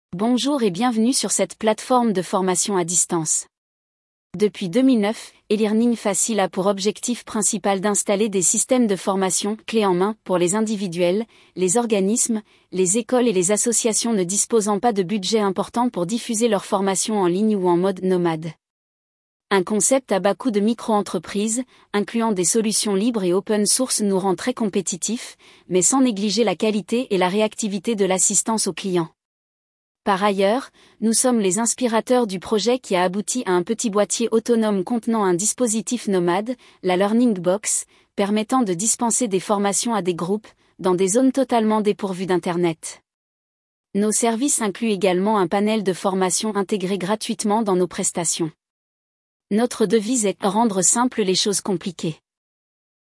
Bonjour et bienvenue sur cette plateforme de formation à distance. Depuis 2009, e-learning Facile a pour objectif principal d'installer des systèmes de formation clés en main pour les individuels, les organismes, les écoles et les associations ne disposant pas de budget important pour diffuser leur formation en ligne ou en mode nomade. Un concept à bas coût de micro-entreprise, incluant des solutions libres et open source nous rend très compétitifs, mais sans négliger la qualité et la réactivité de l'assistance aux clients. Par ailleurs, nous sommes les inspirateurs du projet qui a abouti à un petit boîtier autonome contenant un dispositif nomade, la Learning Box, permettant de dispenser des formations à des groupes, dans des zones totalement dépourvues d'Internet. Nos services incluent également un panel de formation intégré gratuitement dans nos prestations. Notre devise est « rendre simples les choses compliquées ».